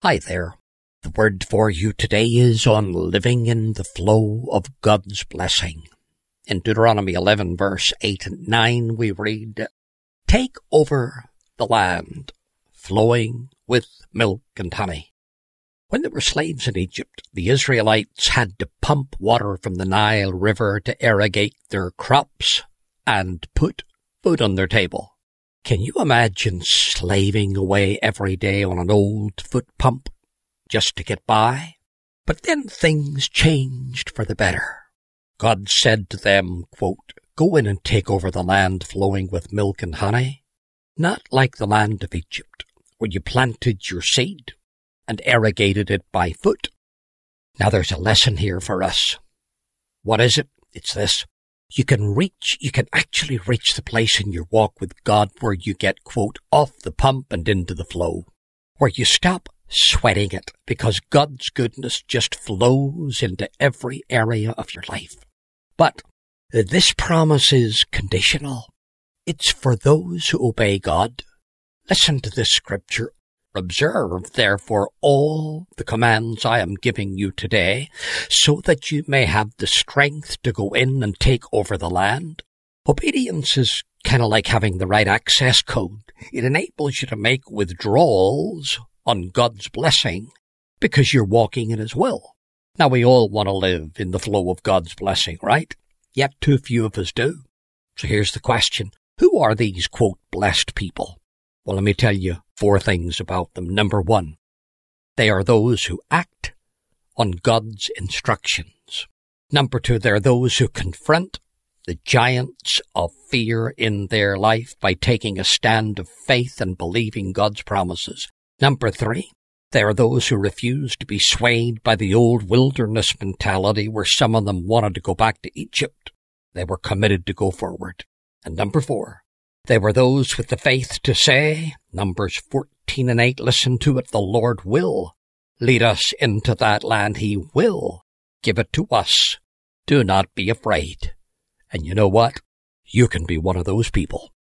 Hi there. The word for you today is on living in the flow of God's blessing. In Deuteronomy 11, verse 8 and 9, we read, "Take over the land, flowing with milk and honey." When they were slaves in Egypt, the Israelites had to pump water from the Nile River to irrigate their crops and put food on their table. Can you imagine slaving away every day on an old foot pump just to get by? But then things changed for the better. God said to them, quote, "Go in and take over the land flowing with milk and honey, not like the land of Egypt, where you planted your seed and irrigated it by foot." Now there's a lesson here for us. What is it? It's this. You can actually reach the place in your walk with God where you get, quote, off the pump and into the flow, where you stop sweating it because God's goodness just flows into every area of your life. But this promise is conditional. It's for those who obey God. Listen to this scripture. "Observe, therefore, all the commands I am giving you today, so that you may have the strength to go in and take over the land." Obedience is kind of like having the right access code. It enables you to make withdrawals on God's blessing because you're walking in His will. Now, we all want to live in the flow of God's blessing, right? Yet too few of us do. So here's the question. Who are these, quote, blessed people? Well, let me tell you 4 things about them. Number 1, they are those who act on God's instructions. Number 2, they're those who confront the giants of fear in their life by taking a stand of faith and believing God's promises. Number 3, they are those who refuse to be swayed by the old wilderness mentality where some of them wanted to go back to Egypt. They were committed to go forward. And number 4, they were those with the faith to say, Numbers 14 and 8, listen to it, the Lord will lead us into that land. He will give it to us. Do not be afraid. And you know what? You can be one of those people.